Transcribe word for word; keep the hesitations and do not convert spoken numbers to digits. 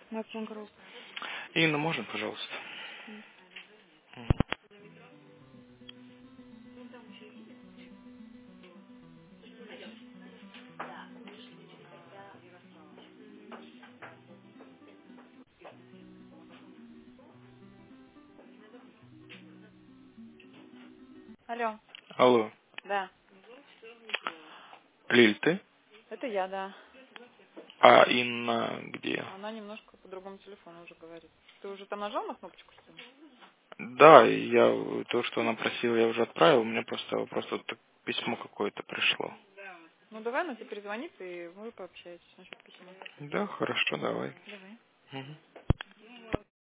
Максим Груз. Инна, можно, пожалуйста? Алло. Алло. Да. Лиль, ты? Это я, да. А Инна где? Она немножко по другому телефону уже говорит. Ты уже там нажал на кнопочку, что ли? Да, я то, что она просила, я уже отправил. У меня просто вопрос, вот так письмо какое-то пришло. Ну давай она тебе перезвонит, и вы пообщаетесь насчет письма. Да, хорошо, давай. Давай. Мгм.